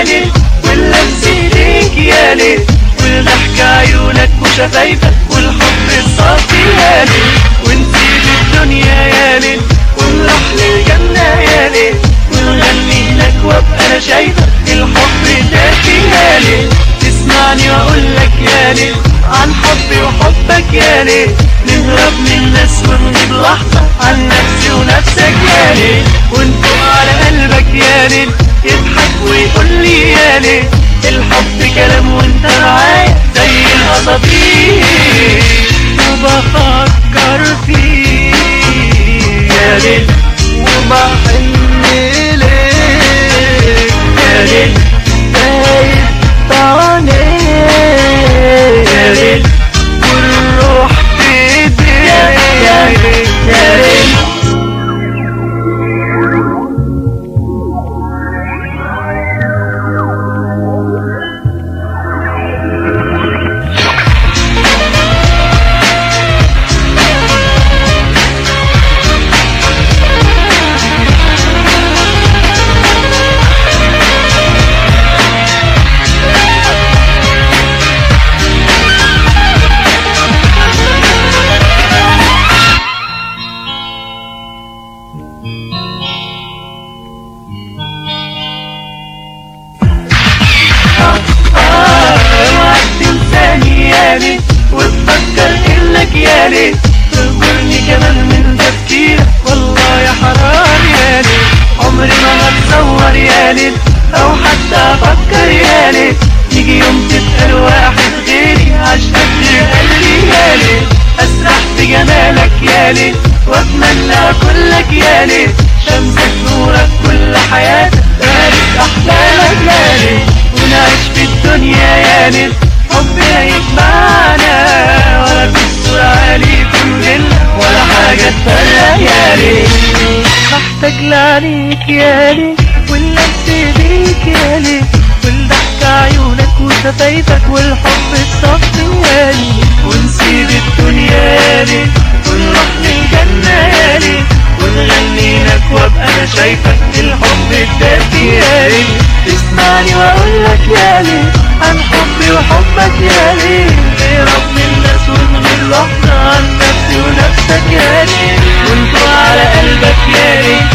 يا ليل، واللمس ايديك يا ليل، والضحك عيونك وشفايفك والحب الصافي يا ليل، ونسيب الدنيا يا ليل ونروح للجنة يا ليل، ونغني لك وابقى انا شايفك الحب دافي يا ليل. تسمعني واقولك يا ليل عن حبي وحبك يا ليل، نهرب من الناس ونغيب لحظة عن نفسي ونفسك يا ليل، ونفوق على قلبك يا ليل يضحك ويقولي يا ليل، الحب كلام وانت معايا زي القصافير، وبفكر فيك يا ليل وبحن ليك يا ليل، دايب طعنيك يا ليل، والروح في ايديك يا ليل يا ليل. وتفكر انك يا ليل تغمرني كمان من تفكيرك، والله يا حرام يا ليل، عمري ما هتصور يا ليل او حتى افكر يا ليل، يجي يوم تبقى الواحد غيري عشقك غير قلبي يا ليل، اسرح في جمالك يا ليل واتمنى كلك يا ليل، شمسك نورك كل حياتك بارك احلامك يا ليل، ونعيش في الدنيا يا ليل حبنا يجمعنا، ولا تستر عليكم ليلة ولا حاجة تفرق يا ليل، محتاج لعينيك يا ليل واللمس ايديك يا ليل، والضحك عيونك وشفايفك والحب الصافي يا ليل، ونسيب الدنيا يا ليل ونروح للجنة يا ليل، ونغني لك وابقى انا شايفك الحب الدافي يا ليل. تسمعني واقولك يا ليل عن حبي وحبك يا ليل، نهرب من الناس ونغير لحظة عن نفسي ونفسك يا ليل، ونفوق على قلبك يا ليل